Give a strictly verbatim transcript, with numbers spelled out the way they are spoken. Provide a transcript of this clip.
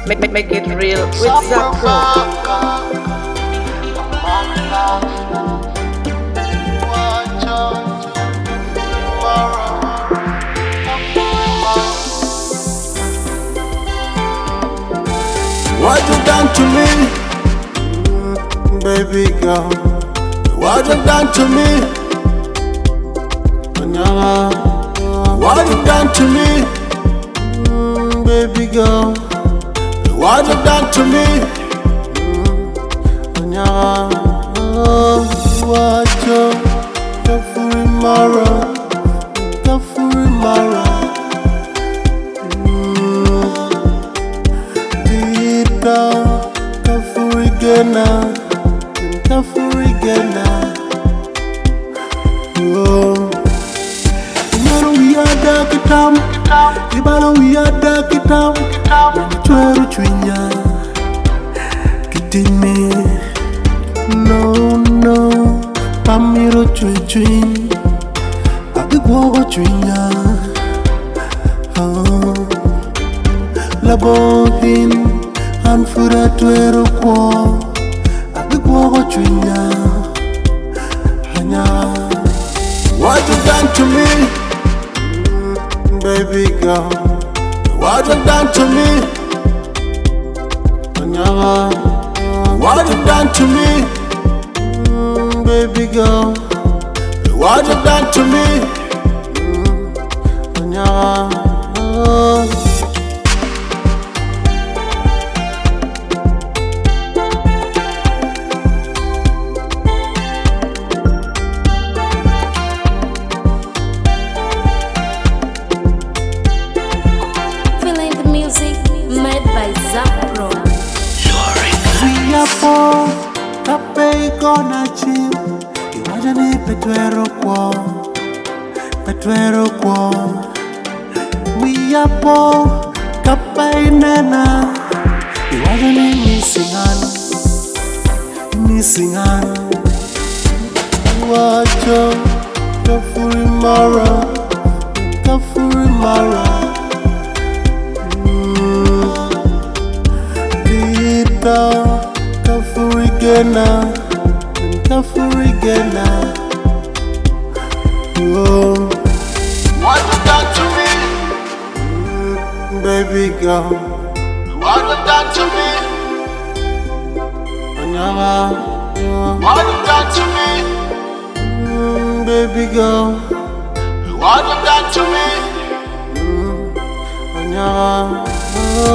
Make, make, make it real with Zach Pro. What you done to me, baby girl? What you done to me? What you done to me, baby girl? What you done to me? What you Kafuri Mara, Kafuri Mara. Kafuri Gena, Kafuri Gena. Oh, Ibalo we are dark tam, Ibalo we are dark tam. Chweru chwinya, kitime. No no, pamiro chwi chwi, abigwo chwinya. Oh, labohin. Anfura tuero kwa abigwo chwinya hanya. What you done to me, baby girl? What you done to me, hanya? What you done to me, baby girl? What you done to me, hanya? Kape ikona chim Iwaja ni petwero kwa Petwero kwa Wiyapo Kape inena Iwaja ni misingan Misingan Wajo Kafuri Mara Kafuri Mara Dita Kafuri Gena, Kafuri Gena. Oh, what you done to me, baby girl? What you done to me? What you done to me, baby girl? What you done to me?